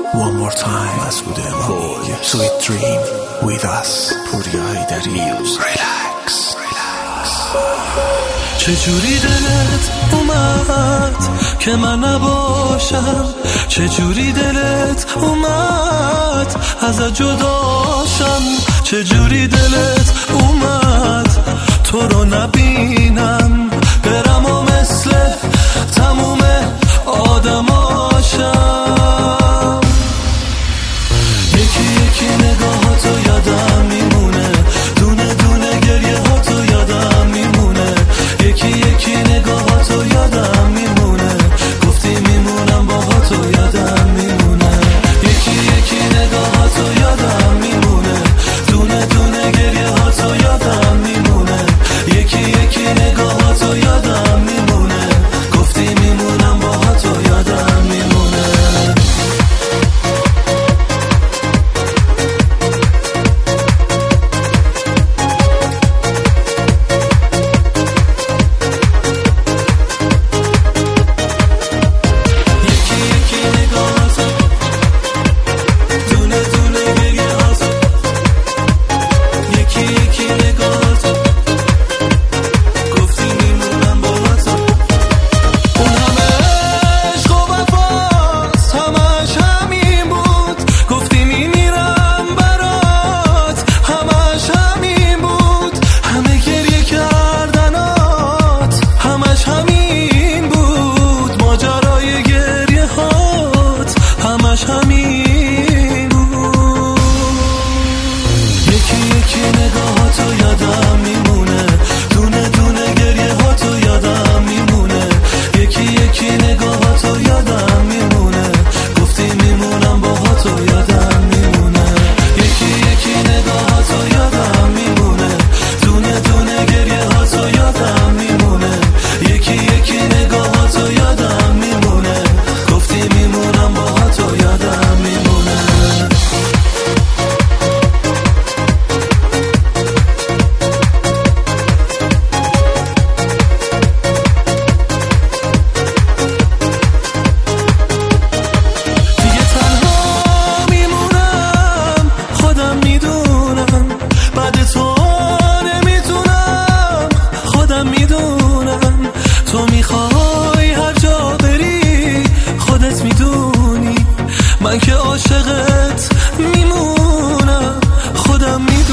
One more time مسعود امامی Sweet dream with us پوریا حیدری Relax. چجوری دلت اومد که من نباشم، چجوری دلت اومد ازت جداشم، چجوری دلت اومد تو رو نبینم برم و مثل تموم آدماشم. یکی یکی نگاهاتو یادم میمونه، دونه دونه گریه هاتو یادم میمونه، یکی یکی نگاهاتو یادم میمونه، گفتی میمونم باهاتو یادم میمونه، یکی یکی نگاهاتو یادم میمونه، دونه دونه گریه هاتو یادم میمونه، یکی یکی نگاهاتو یادم میمونه، گفتی میمونم باهاتو یادم میمونه. همین بود. یکی یکی نگاهاتو یادم میمونه، دونه دونه گریه هاتو یادم میمونه، یکی یکی نگاهاتو یادم میمونه، گفتی میمونم باهاتو یادم میمونه، یکی یکی نگاهاتو یادم میمونه، دونه دونه گریه هاتو یادم میمونه، یکی یکی نگاهاتو یادم میمونه، گفتی میمونم باهاتو یادم میمونه. دیگه تنها میمونم، خودم میدونم، بعد تو نمیتونم، خودم میدونم، تو میخوای هر جا بری خودت میدونی، من که عاشقت میمونم، خودم میدونم.